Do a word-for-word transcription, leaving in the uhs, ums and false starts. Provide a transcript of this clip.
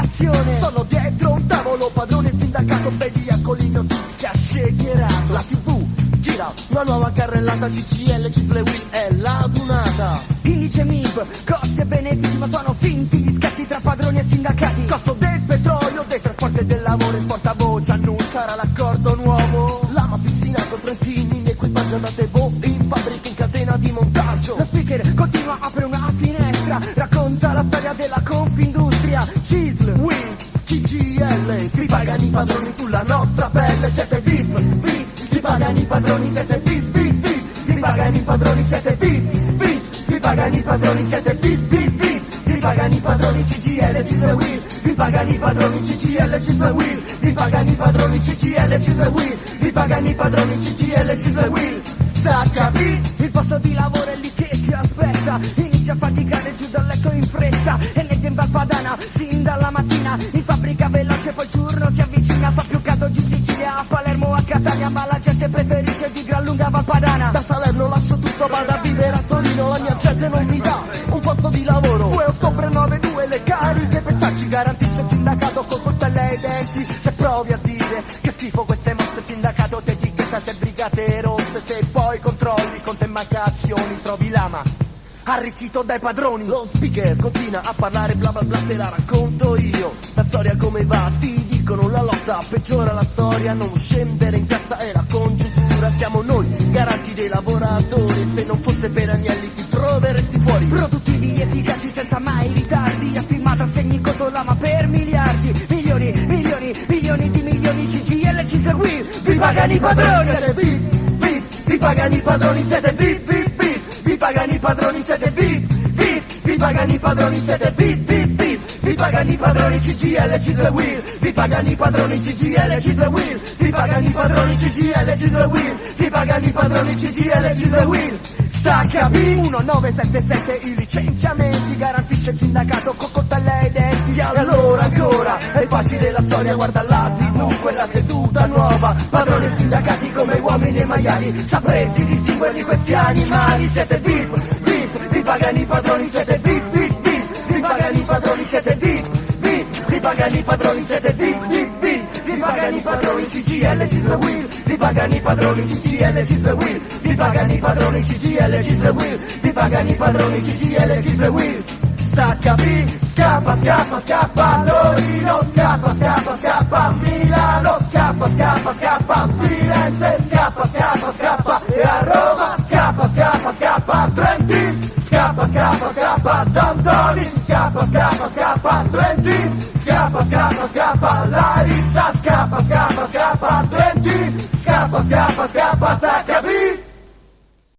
l'agitazione. Sono dietro un tavolo, padrone sindacato, Bediacoli, notizia shakerato. La tivù gira, una nuova carrellata, C C L, Cifle Will è la dunata. Indice M I P, costi e benefici, ma sono finti gli scherzi tra padroni e sindacati. Costo del petrolio, dei trasporti e del lavoro, il portavoce annunciarà l'accordo nuovo. Lama pizzina con Trentini, l'equipaggio andate voi in fabbrica in catena di montaggio. Lo speaker continua, apre una finestra, racconta la storia della Confindustria. C I S L, Will, C G L, vi pagano i padroni sulla nostra pelle, siete V I P, V I P, vi pagano i padroni, siete V I P, V I P, V I P, vi pagano i padroni, siete V I P, V I P, vi pagano i padroni, siete V I P, V I P, V I P, vi pagano i padroni, C G L, C I S L, Will, vi pagano i padroni, C G L, C I S L, Will, vi pagano i padroni, C G L, C I S L, Will, vi pagano i padroni, C G L, C I S L, Will. Sta a capì? Il posto di lavoro è lì che ti aspetta. Inizia a faticare giù dal letto in fretta e ne viene Valpadana sin dalla mattina. In fabbrica veloce poi il turno si avvicina. Fa più caldo giù in Sicilia, a Palermo, a Catania, ma la gente preferisce di gran lunga Valpadana. Da Salerno lascio tutto, vado a vivere a Torino, la mia gente non mi dà un posto di lavoro. due ottobre nove due le cariche per starci garantisce il sindacato con coltelle ai denti. Se provi a dire che schifo queste mosse, il sindacato ti etichetta se brigate rosse. Se poi controlli con te mancazioni, trovi lama arricchito dai padroni. Lo speaker continua a parlare bla bla bla, te la racconto io. La storia come va, ti dicono la lotta peggiora la storia, non scendere in piazza è la congiuntura. Siamo noi garanti dei lavoratori, se non fosse per Agnelli ti troveresti fuori. Produttivi, efficaci senza mai ritardi, affirmata segni conto lama per miliardi. Milioni, milioni, milioni di milioni, C G L, C I S L, Will, vi pagano i padroni, siete V I P, V I P, vi pagano i padroni, siete V I P, V I P, V I P, vi pagano i padroni, siete V I P, V I P, vi pagano i padroni, siete V I P, V I P, V I P, vi pagano i padroni, C G L, C I S L, Will, vi pagano i padroni, C G L, C I S L, Will, vi pagano i padroni, C G L, C I S L, Will, vi pagano i padroni, C G L, C I S L, Will. Sta a capì? millenovecentosettantasette i licenziamenti, garantisce il sindacato con coltelle ai denti. E allora ancora è facile la storia, guarda la tivù, quella seduta nuova. Padroni e sindacati come uomini e maiali, sapresti distinguerli questi animali. Siete V I P, V I P, vi pagano i padroni, siete V I P, V I P, V I P, vi pagano i padroni, siete V I P, V I P, vi pagano i padroni, siete V I P, V I P, V I P, vi pagano i padroni, C G L, C I S L, Will, vi pagano i padroni, C G L, C I S L, Will, vi pagano i padroni, C G L, C I S L, Will, vi pagano i padroni, C G L, C I S L, Will. Sta a capì? Scappa, scappa, scappa a Torino, scappa, scappa, scappa a Milano, scappa, scappa, scappa a Firenze, scappa, scappa, scappa e a Roma, scappa, scappa, scappa a Trentin, scappa, scappa, scappa a Dantoni, scappa, scappa, scappa a Trentin, scappa, scappa, scappa a Larizza, scappa, scappa, scappa a Trentin, scappa, scappa, scappa a